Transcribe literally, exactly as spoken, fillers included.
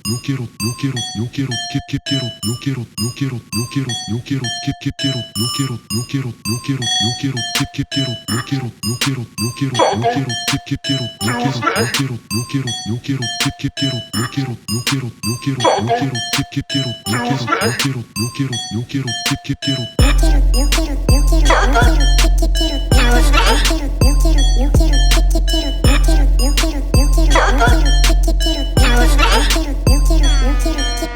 よけろよけろよけろけけけろよけろよけろよけろよけろけけけろよけろよけろよけろよけろけけけろよけろよけろよけろよけろけけけろよけろよけろよけろよけろけけけろよけろよけろよけろよけろけけけろよけろよけろよけろよけろけけけろよけろよけろよけろよけろけけけろよけろよけろよけろよけろけけけろよけろよけろよけろよけろけけけろよけろよけろよけろよけろ